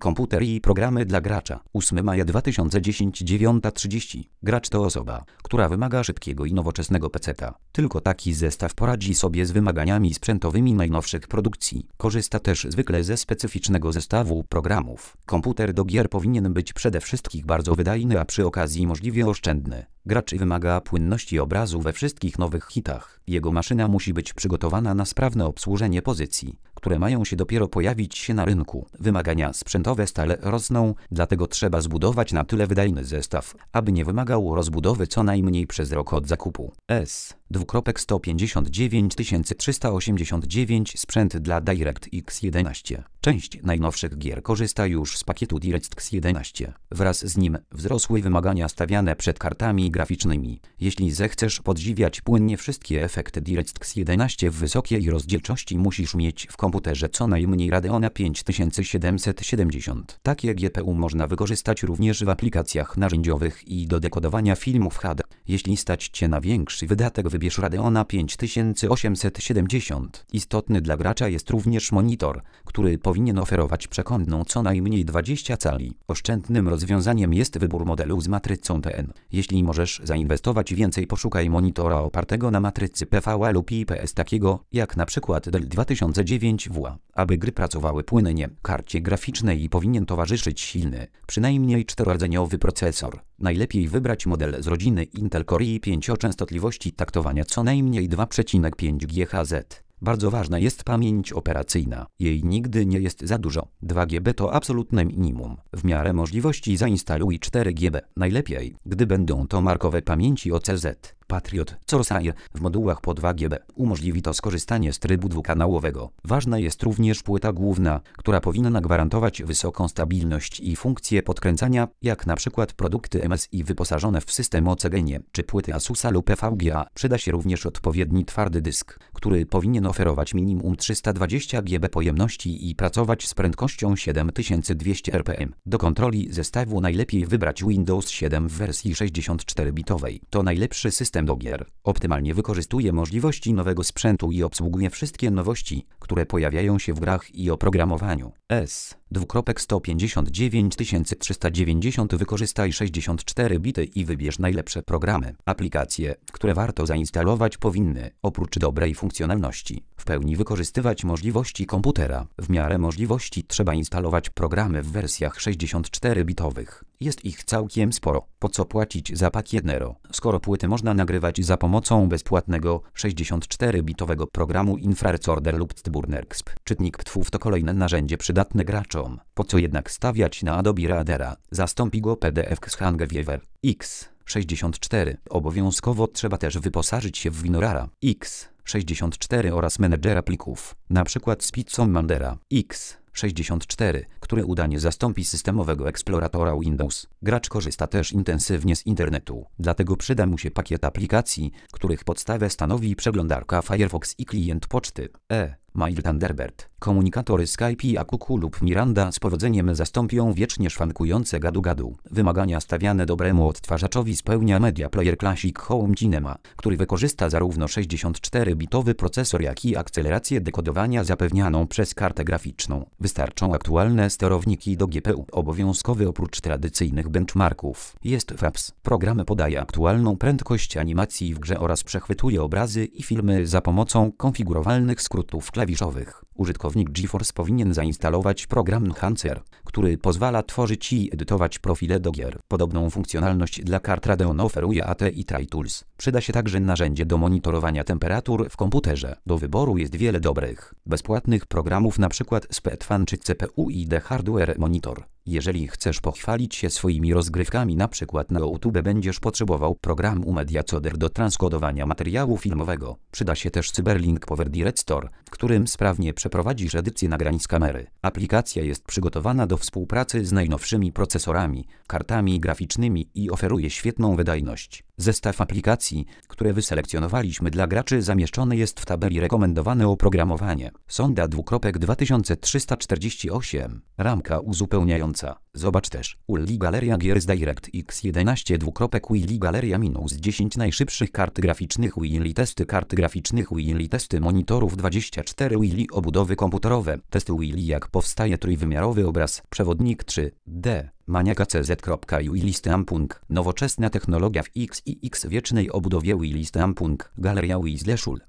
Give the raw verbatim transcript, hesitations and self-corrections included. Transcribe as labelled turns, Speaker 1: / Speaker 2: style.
Speaker 1: Komputer i programy dla gracza. ósmego maja dwa tysiące dziesiątego, dziewiąta trzydzieści. Gracz to osoba, która wymaga szybkiego i nowoczesnego peceta. Tylko taki zestaw poradzi sobie z wymaganiami sprzętowymi najnowszych produkcji. Korzysta też zwykle ze specyficznego zestawu programów. Komputer do gier powinien być przede wszystkim bardzo wydajny, a przy okazji możliwie oszczędny. Gracz wymaga płynności obrazu we wszystkich nowych hitach. Jego maszyna musi być przygotowana na sprawne obsłużenie pozycji, które mają się dopiero pojawić się na rynku. Wymagania sprzętowe stale rosną, dlatego trzeba zbudować na tyle wydajny zestaw, aby nie wymagał rozbudowy co najmniej przez rok od zakupu. S sto pięćdziesiąt dziewięć tysięcy trzysta osiemdziesiąt dziewięć sprzęt dla DirectX jedenaście. Część najnowszych gier korzysta już z pakietu DirectX jedenaście. Wraz z nim wzrosły wymagania stawiane przed kartami graficznymi. Jeśli zechcesz podziwiać płynnie wszystkie efekty DirectX jedenaście w wysokiej rozdzielczości, musisz mieć w komputerze co najmniej Radeona pięć tysięcy siedemset siedemdziesiąt. Takie G P U można wykorzystać również w aplikacjach narzędziowych i do dekodowania filmów H D. Jeśli stać Cię na większy wydatek, wybierz Radeona pięć tysięcy osiemset siedemdziesiąt. Istotny dla gracza jest również monitor, który powinien oferować przekątną co najmniej dwadzieścia cali. Oszczędnym rozwiązaniem jest wybór modelu z matrycą T N. Jeśli możesz zainwestować więcej, poszukaj monitora opartego na matrycy P V A lub I P S, takiego jak na przykład Dell dwa tysiące dziewięć W A. Aby gry pracowały płynnie, karcie graficznej powinien towarzyszyć silny, przynajmniej czterordzeniowy procesor. Najlepiej wybrać model z rodziny Intel Core i pięć o częstotliwości taktowania co najmniej dwa przecinek pięć gigaherca. Bardzo ważna jest pamięć operacyjna. Jej nigdy nie jest za dużo. dwa giga to absolutne minimum. W miarę możliwości zainstaluj cztery giga. Najlepiej, gdy będą to markowe pamięci O C Z. Patriot Corsair w modułach po dwa giga. Umożliwi to skorzystanie z trybu dwukanałowego. Ważna jest również płyta główna, która powinna gwarantować wysoką stabilność i funkcję podkręcania, jak na przykład produkty M S I wyposażone w system O C G N, czy płyty Asusa lub V G A. Przyda się również odpowiedni twardy dysk, który powinien oferować minimum trzysta dwadzieścia giga pojemności i pracować z prędkością siedem tysięcy dwieście R P M. Do kontroli zestawu najlepiej wybrać Windows siedem w wersji sześćdziesiąt cztery bitowej. To najlepszy system do gier. Optymalnie wykorzystuje możliwości nowego sprzętu i obsługuje wszystkie nowości, które pojawiają się w grach i oprogramowaniu. S sto pięćdziesiąt dziewięć tysięcy trzysta dziewięćdziesiąt. Wykorzystaj sześćdziesiąt cztery bity i wybierz najlepsze programy. Aplikacje, które warto zainstalować, powinny, oprócz dobrej funkcjonalności, w pełni wykorzystywać możliwości komputera. W miarę możliwości trzeba instalować programy w wersjach sześćdziesiąt cztery bitowych. Jest ich całkiem sporo. Po co płacić za pakiet Nero, skoro płyty można nagrywać za pomocą bezpłatnego sześćdziesiąt cztery bitowego programu Infrarecorder lub Turner X P. Czytnik P T F to kolejne narzędzie przydatne graczom. Po co jednak stawiać na Adobe Readera? Zastąpi go P D F Xhangewiewer X sześćdziesiąt cztery. Obowiązkowo trzeba też wyposażyć się w WinRAR X sześćdziesiąt cztery oraz menedżera plików, np. SpeedSalamandera X sześćdziesiąt cztery, który udanie zastąpi systemowego eksploratora Windows. Gracz korzysta też intensywnie z internetu, dlatego przyda mu się pakiet aplikacji, których podstawę stanowi przeglądarka Firefox i klient poczty e Mail Thunderbird. Komunikatory Skype, Akuku lub Miranda z powodzeniem zastąpią wiecznie szwankujące gadu-gadu. Wymagania stawiane dobremu odtwarzaczowi spełnia Media Player Classic Home Cinema, który wykorzysta zarówno sześćdziesiąt cztery bitowy procesor, jak i akcelerację dekodowania zapewnianą przez kartę graficzną. Wystarczą aktualne sterowniki do G P U. Obowiązkowy oprócz tradycyjnych benchmarków jest F A P S. Program podaje aktualną prędkość animacji w grze oraz przechwytuje obrazy i filmy za pomocą konfigurowalnych skrótów klawiszowych. Użytkownik GeForce powinien zainstalować program Enhancer, który pozwala tworzyć i edytować profile do gier. Podobną funkcjonalność dla kart Radeon oferuje A T i TriTools. Przyda się także narzędzie do monitorowania temperatur w komputerze. Do wyboru jest wiele dobrych, bezpłatnych programów, np. SpeedFan czy C P U I D Hardware Monitor. Jeżeli chcesz pochwalić się swoimi rozgrywkami, np. na YouTube, będziesz potrzebował programu MediaCoder do transkodowania materiału filmowego. Przyda się też Cyberlink Power Direct Store, w którym sprawnie przeprowadzisz edycję nagrań z kamery. Aplikacja jest przygotowana do współpracy z najnowszymi procesorami, kartami graficznymi i oferuje świetną wydajność. Zestaw aplikacji, które wyselekcjonowaliśmy dla graczy, zamieszczony jest w tabeli rekomendowane oprogramowanie. Sonda dwa tysiące trzysta czterdzieści osiem. Ramka uzupełniająca. Zobacz też Willy Galeria gier z DirectX jedenaście dwukropek Willy Galeria minus dziesięć najszybszych kart graficznych Willy testy kart graficznych Willy testy monitorów dwadzieścia cztery Willy obudowy komputerowe testy Willy jak powstaje trójwymiarowy obraz przewodnik trzy D maniaka cz.ui Stampung nowoczesna technologia w X I X wiecznej obudowie Willy Stampung Galeria Wisleszul